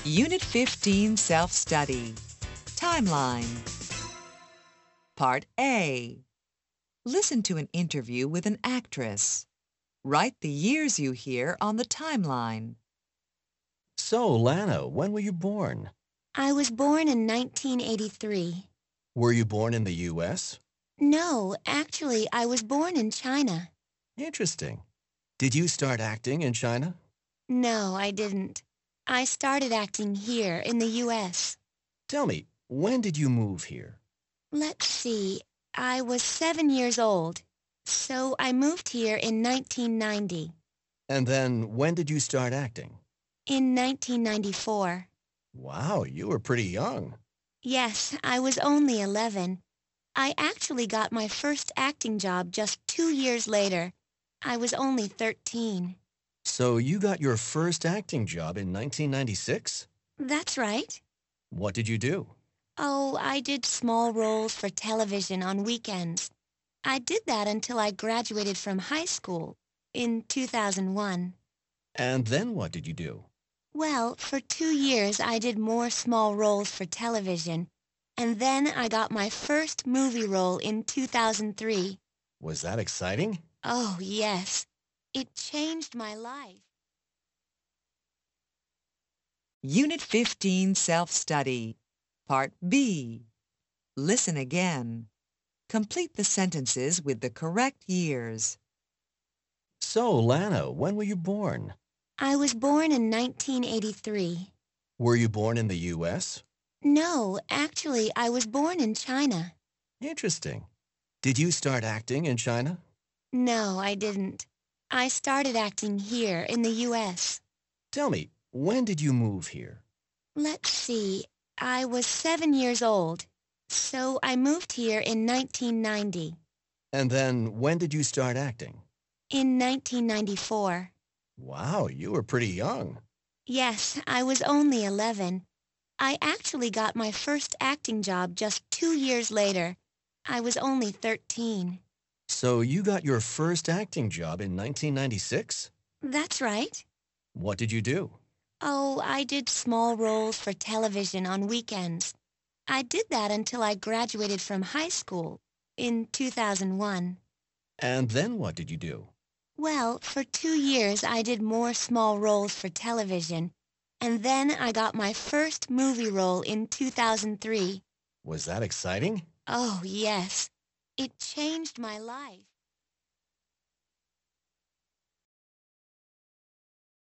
Unit 15 Self-Study Timeline Part A. Listen to an interview with an actress. Write the years you hear on the timeline. So, Lana, when were you born? I was born in 1983. Were you born in the U.S.? No, actually, I was born in China. Interesting. Did you start acting in China? No, I didn't. I started acting here in the U.S. Tell me, when did you move here? Let's see, I was 7 years old, so I moved here in 1990. And then, when did you start acting? In 1994. Wow, you were pretty young. Yes, I was only 11. I actually got my first acting job just 2 years later. I was only 13. So you got your first acting job in 1996? That's right. What did you do? Oh, I did small roles for television on weekends. I did that until I graduated from high school in 2001. And then what did you do? Well, for 2 years I did more small roles for television, and then I got my first movie role in 2003. Was that exciting? Oh, yes. It changed my life. Unit 15 Self-Study Part B. Listen again. Complete the sentences with the correct years. So, Lana, when were you born? I was born in 1983. Were you born in the U.S.? No, actually, I was born in China. Interesting. Did you start acting in China? No, I didn't. I started acting here in the U.S. Tell me, when did you move here? Let's see, I was 7 years old, so I moved here in 1990. And then, when did you start acting? In 1994. Wow, you were pretty young. Yes, I was only 11. I actually got my first acting job just 2 years later. I was only 13. So you got your first acting job in 1996? That's right. What did you do? Oh, I did small roles for television on weekends. I did that until I graduated from high school in 2001. And then what did you do? Well, for 2 years I did more small roles for television, and then I got my first movie role in 2003. Was that exciting? Oh, yes. It changed my life.